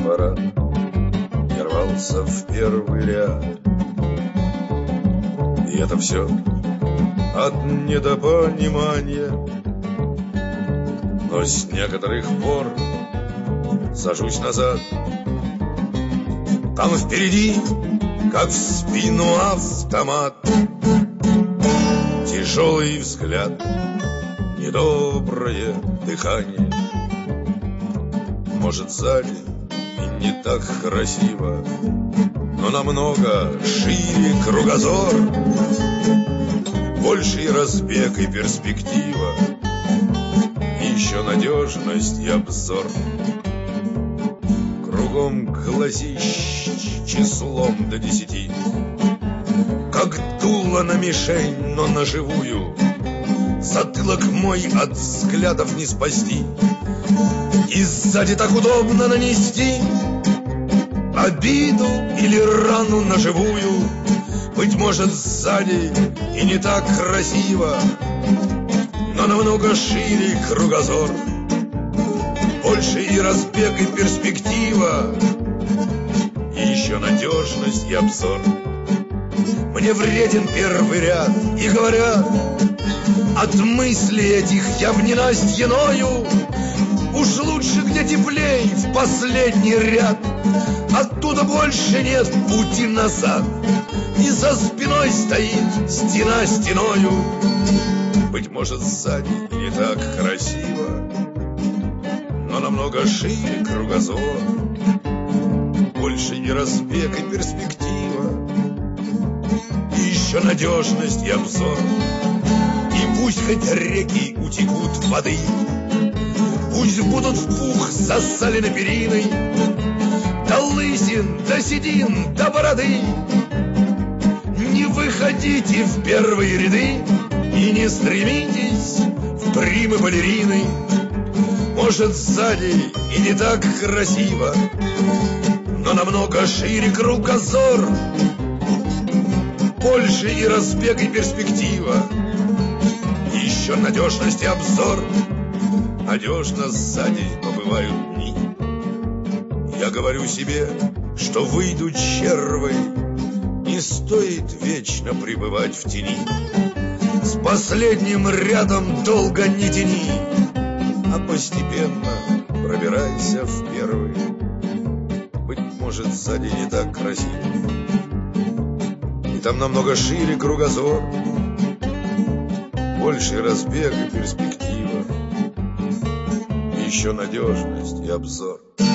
двора, я рвался в первый ряд. И это все от недопонимания. Но с некоторых пор сажусь назад. Там впереди, как в спину автомат, тяжелый взгляд, недоброе дыхание. Может, сзади и не так красиво, но намного шире кругозор, больший разбег и перспектива, и еще надежность и обзор. Кругом глазищ числом до 10, как дуло на мишень, но на живую. Затылок мой от взглядов не спасти, и сзади так удобно нанести обиду или рану на живую. Быть может, сзади и не так красиво, но намного шире кругозор, больше и разбег, и перспектива, и еще надежность и обзор. Мне вреден первый ряд, и говорят, от мыслей этих я в ненастье ною. Уж лучше, где теплей, в последний ряд. Оттуда больше нет пути назад, и за спиной стоит стена стеною. Быть может, сзади и не так красиво, но намного шире кругозор, больше и разбег, и перспектива, и еще надежность и обзор. И пусть хоть реки утекут воды, пусть будут в пух засалены периной, до лысин, до седин, до бороды, не выходите в первые ряды и не стремитесь в примы балерины. Может, сзади и не так красиво, но намного шире кругозор, больше и разбег, и перспектива, и еще надежность и обзор. Надежно сзади, но бывают дни. Я говорю себе, что выйду червой, не стоит вечно пребывать в тени. С последним рядом долго не тяни, а постепенно пробирайся в первый. Быть может, сзади не так красиво, и там намного шире кругозор, больше разбег и перспектива, и еще надежность и обзор.